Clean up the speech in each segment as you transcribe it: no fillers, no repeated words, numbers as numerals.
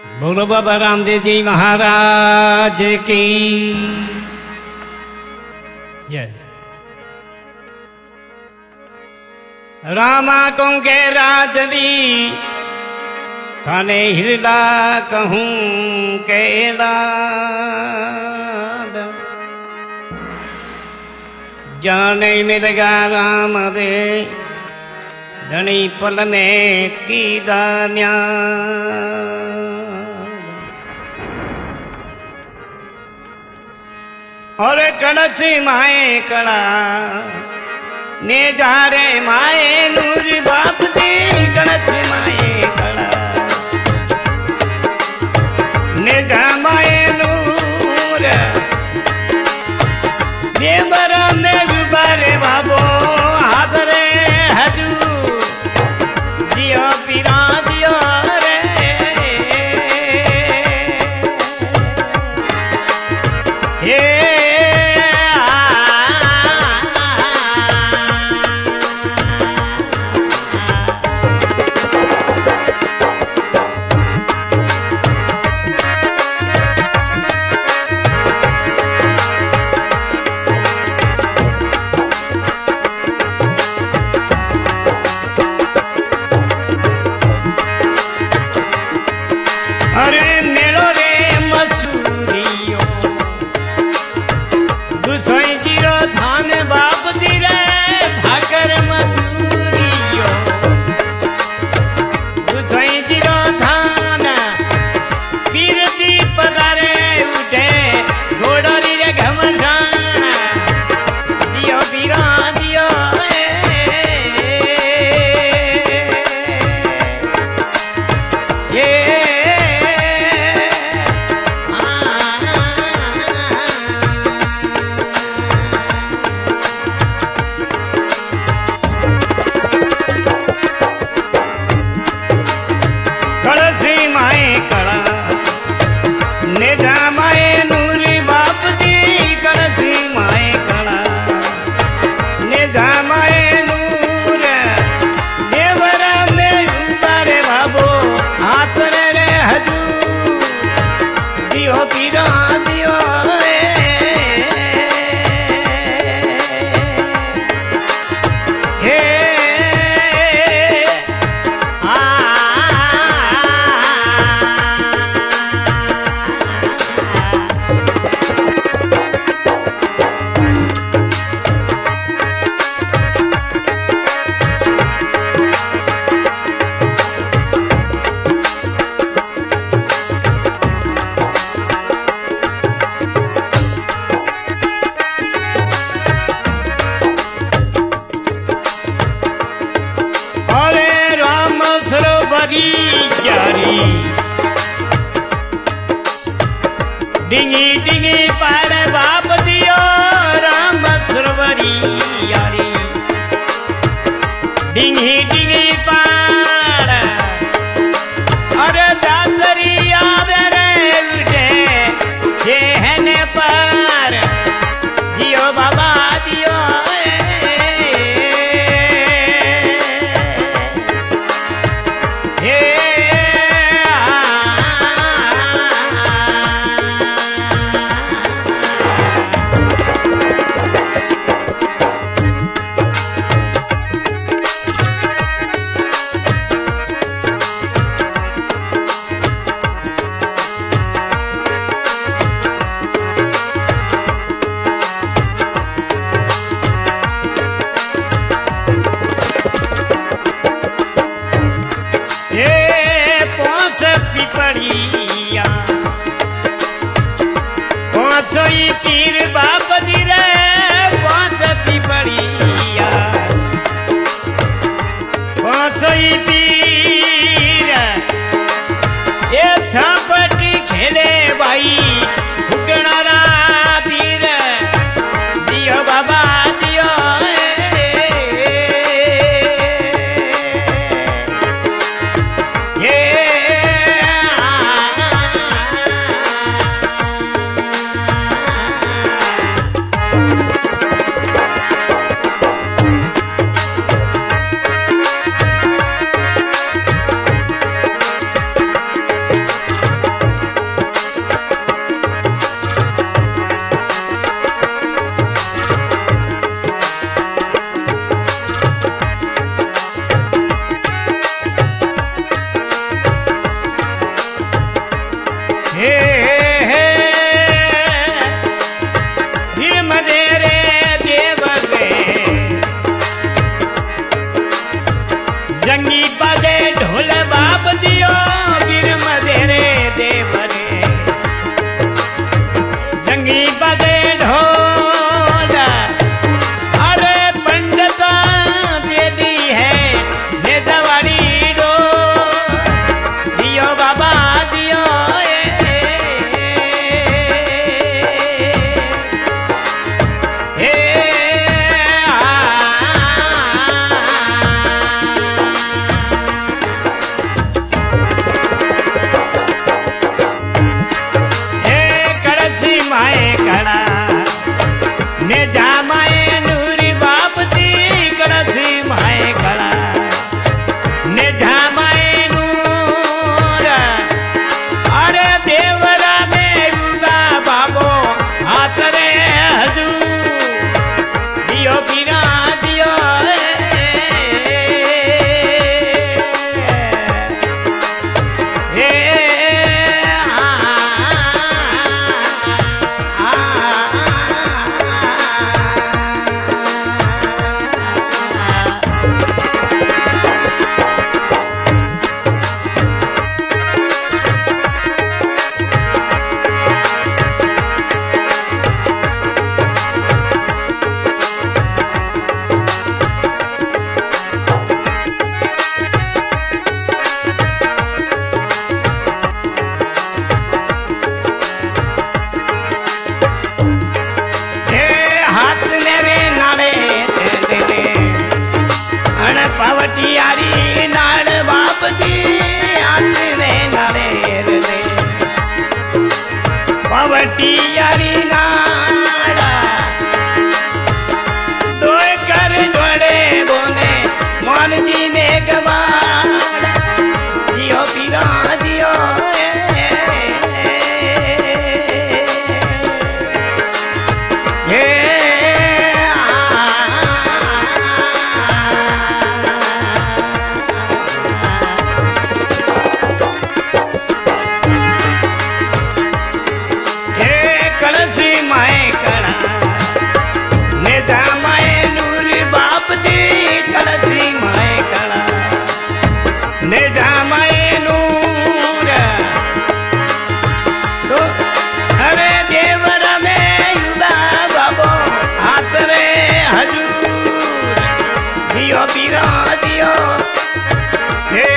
बोलो बाबा रामदेव जी महाराज की जय। रामा को के राजदी थाने हिरदा कहूँ के जाने मिलगा राम दे धनी पल में की दान्या। और कड़ची माए कड़ा ने जा रे माए नूर बाप जी कड़ची माए कड़ा ने जा माए नूर देवर ने बारे बाबो हादरे हजू दियो पीरा दियो रे ये डिंगी डिंगी पार बाप दियो राम सरोवरी यारी डिंगी डिंगी पार अरे दासरी आवे रे उठे जेहने पार दियो बाबा दियो पीर बाप जी रे पांचती पड़िया पांचई पीर ये छापटी खेले भाई फुकणारा पीर दियो बाबा दियो बाजे ढोल बाप जियो वीर मधेरे देवरे जंगी बाजे ढोल अरे पंडित देदी है नेजवाड़ी डो दियो बाबा दियो ने जामाए नूरी बाप जी कड़सी माए खड़ा ने जामाए नूर अरे देवरा में उगा बाबो हाथ रे हजूर दियो पीरा दियो पावटियारी नाड़ बाप जी आंदे नाड़े रे पावटियारी नाड़ा दो कर जोड़े बोने मान जी ने गवाड़ दियो पीरा दियो ने जामाए नूर तो अरे देवरा में युदा बाबो हाथ रे हजूर दियो पीरा दियो हे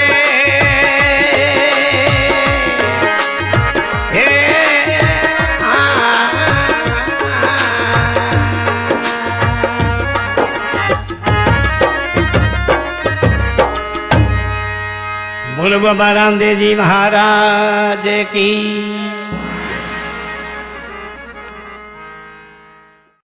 बोलो बाबा रामदेव जी महाराज की।